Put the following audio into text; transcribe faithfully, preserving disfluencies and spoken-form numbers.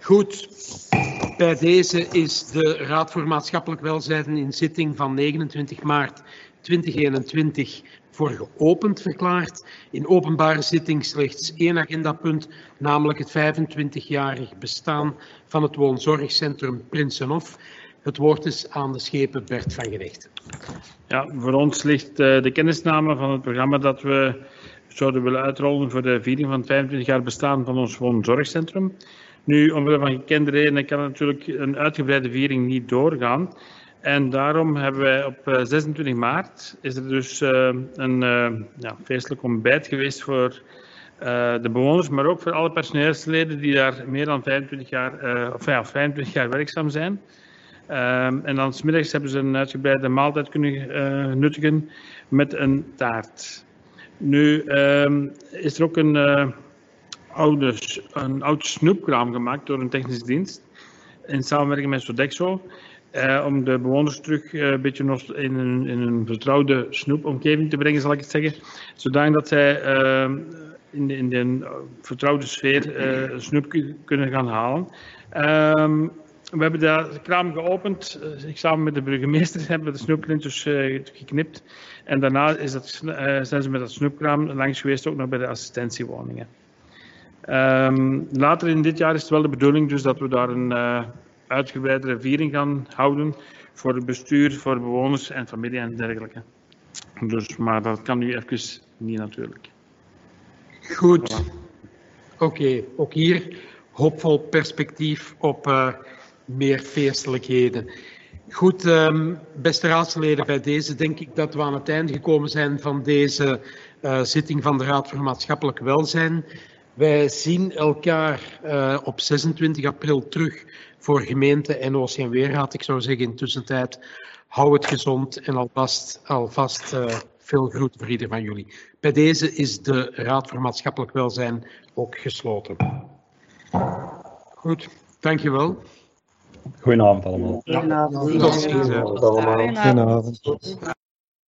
Goed, bij deze is de Raad voor Maatschappelijk Welzijn in zitting van negenentwintig maart tweeduizend eenentwintig voor geopend verklaard. In openbare zitting slechts één agendapunt, namelijk het vijfentwintigjarig bestaan van het woonzorgcentrum Prinsenhof. Het woord is aan de schepen Bert van Genechten. Ja, voor ons ligt uh, de kennisname van het programma dat we zouden willen uitrollen voor de viering van het vijfentwintig jaar bestaan van ons woonzorgcentrum. Nu, omwille van gekende redenen kan natuurlijk een uitgebreide viering niet doorgaan. En daarom hebben wij op uh, zesentwintig maart is er dus uh, een uh, ja, feestelijk ontbijt geweest voor uh, de bewoners, maar ook voor alle personeelsleden die daar meer dan vijfentwintig jaar, uh, of, ja, vijfentwintig jaar werkzaam zijn. Uh, en dan 's middags hebben ze een uitgebreide maaltijd kunnen uh, nuttigen met een taart. Nu uh, is er ook een, uh, oude, een oud snoepkraam gemaakt door een technische dienst in samenwerking met Sodexo. Uh, om de bewoners terug uh, een beetje in een, in een vertrouwde snoepomgeving te brengen, zal ik het zeggen. Zodanig zij uh, in, de, in de vertrouwde sfeer uh, snoep kunnen gaan halen. Uh, we hebben de kraam geopend. Uh, ik samen met de burgemeester hebben we de snoepklintjes uh, geknipt. En daarna is dat, uh, zijn ze met dat snoepkraam langs geweest, ook nog bij de assistentiewoningen. Uh, later in dit jaar is het wel de bedoeling dus dat we daar een uh, uitgebreidere viering gaan houden voor het bestuur, voor bewoners en familie en dergelijke. Dus, maar dat kan nu even niet natuurlijk. Goed. Oké, okay. Ook hier hoopvol perspectief op uh, meer feestelijkheden. Goed, um, beste raadsleden, bij deze denk ik dat we aan het einde gekomen zijn van deze uh, zitting van de Raad voor Maatschappelijk Welzijn. Wij zien elkaar uh, op zesentwintig april terug voor gemeente en O C M W-raad. Ik zou zeggen in de tussentijd, hou het gezond en alvast, alvast uh, veel groeten voor ieder van jullie. Bij deze is de Raad voor Maatschappelijk Welzijn ook gesloten. Goed, dankjewel. Goedenavond allemaal. Goedenavond. Tot ziens. Goedenavond. Goedenavond.